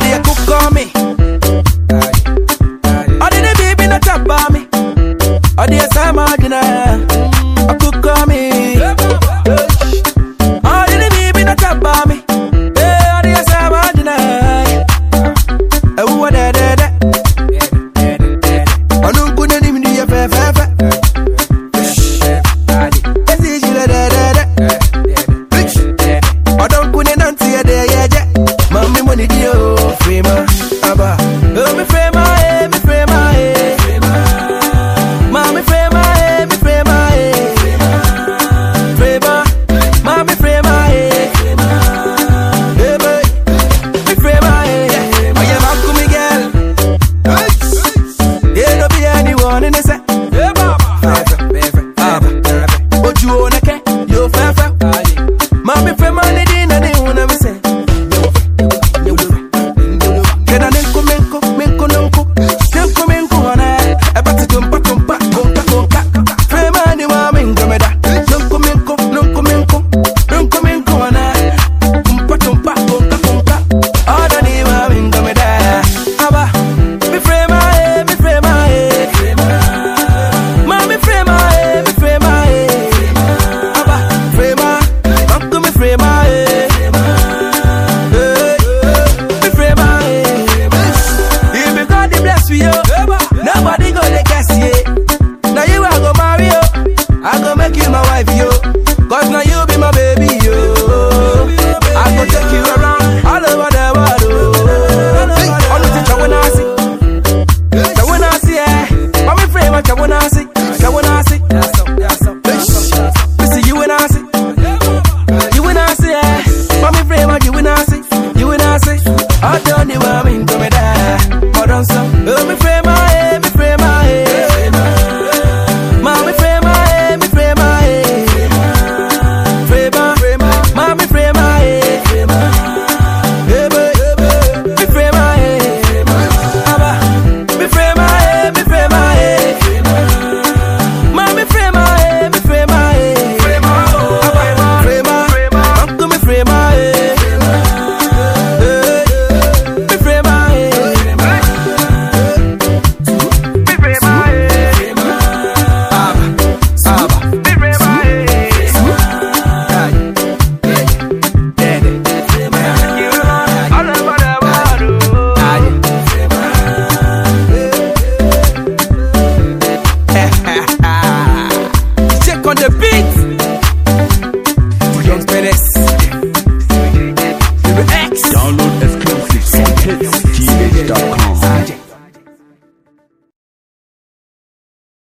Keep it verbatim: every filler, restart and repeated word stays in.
they cook on me. I didn't baby not tap on me. I did some marginal. I cook on me. I didn't baby not tap on me. I did some marginal. I would have that. I don't go to the media fair fair fair. I don't go to Nancy there yet. Mommy money dio frema aba. Oh me frema eh me frema eh. Mommy frema eh me frema eh. Frema, mommy frema eh. Hey boy, me frema eh. I am a cool girl. There no be anyone in the set. Hey mama, favorite, favorite, favorite. What you wanna get? You favorite. Mommy frema ni di na ni una me say. Nobody gonna guess it. Now you are gonna marry yo. I gonna make you my wife yo. Cause now you be my baby yo. I gonna take you around all over the world oh. Only thing I wanna see, I wanna see eh. Mommy frame I wanna see, I wanna see. We see you and I see, you and I see eh. Mommy frame I you and I see, you and I see. I don't know what I mean.